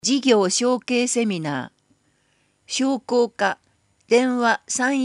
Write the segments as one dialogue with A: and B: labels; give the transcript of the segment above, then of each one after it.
A: 事業承継セミナー、商工課、電話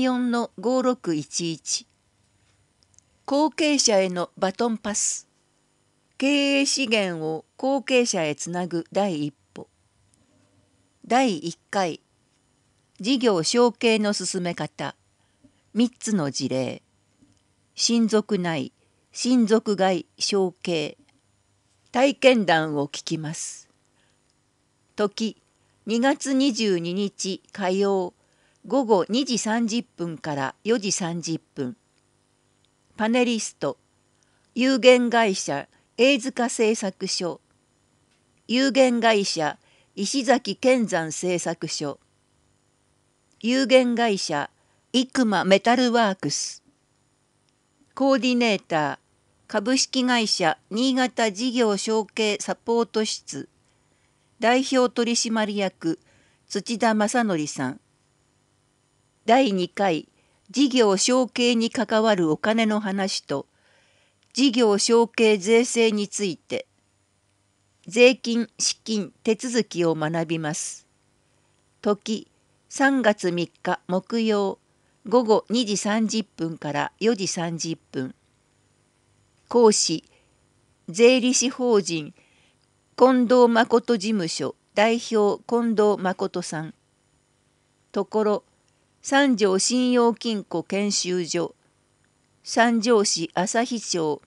A: 34-5611、後継者へのバトンパス、経営資源を後継者へつなぐ第一歩。第1回、事業承継の進め方、3つの事例、親族内、親族外承継、体験談を聞きます。時2月22日火曜午後2時30分から4時30分。パネリスト、有限会社飯塚製作所、有限会社石崎建山製作所、有限会社生間メタルワークス、コーディネーター株式会社新潟事業承継サポート室、代表取締役土田正則さん。第2回事業承継に関わるお金の話と事業承継税制について税金・資金・手続きを学びます。時3月3日木曜午後2時30分から4時30分。講師税理士法人近藤誠事務所代表近藤誠さん。ところ三条信用金庫研修所三条市旭町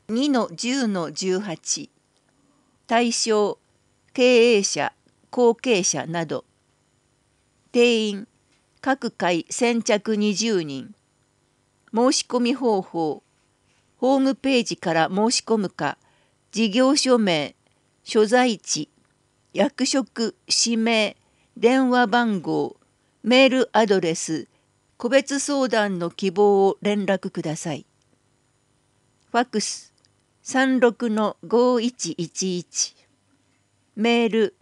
A: 2-10-18。対象経営者後継者など。定員各回先着20人。申し込み方法ホームページから申し込むか、事業所名、所在地、役職、氏名、電話番号、メールアドレス、個別相談の希望を連絡ください。ファクス36-5111。メール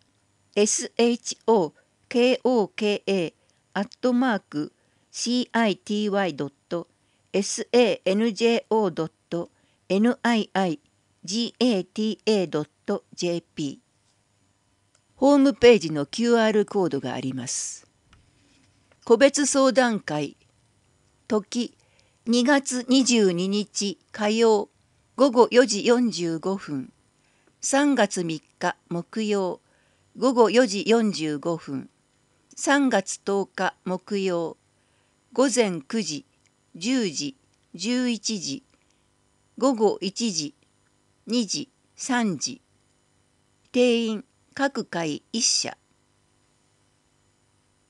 A: shoko.city.city.niigata.jp。 ホームページの QR コードがあります。個別相談会、時2月22日火曜午後4時45分。3月3日木曜午後4時45分。3月10日木曜午前9時、10時、11時、午後1時、2時、3時。定員各回1社。